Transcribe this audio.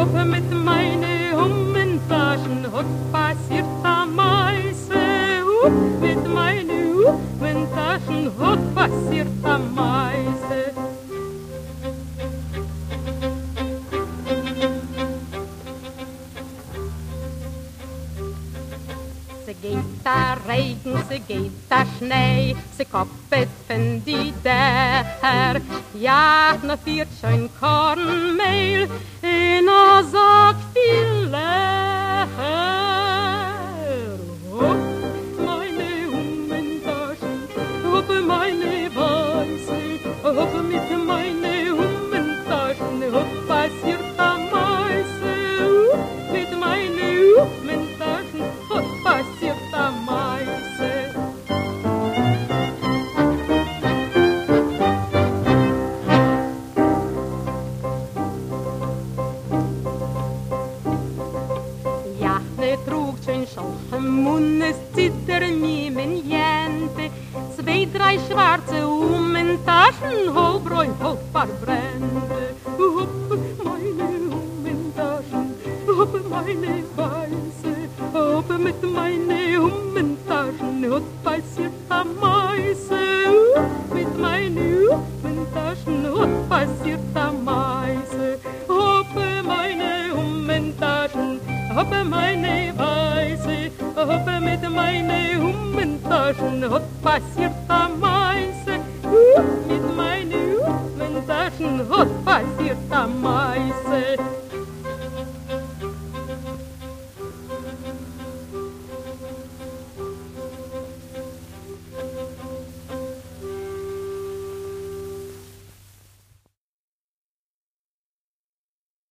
hoppe mit meine Hummentaschen, hopp passiert am Meise. Mit meine Hummentaschen, hopp passiert am Meise. Se geht der Regen, se geht der Schnee, se koppet von die Dächer. Ja, na viert schon Kornmehl, in a Sack viel Lecher. Hopp, meine Hummentaschen, hopp, meine Weiße, hopp mit meine Hummentaschen, hopp, passiert am Meise. Mit meine Hummentaschen, hopp, passiert am Meise. Ja, ne trug schön solche Munnes, zittern mir mein Jente. 2, 3 schwarze Hummentaschen, Holbräu, Holparbrände. Hopp, meine Hummentaschen, hopp, meine Weiße, hopp, mit meine Hummentaschen, hopp, passiert am Meise. Mit meine Hummentaschen, hopp, passiert am Meise. Hopp, meine Hummentaschen, hopp, meine Weiße, hopp, mit meine Hummentaschen, hopp, passiert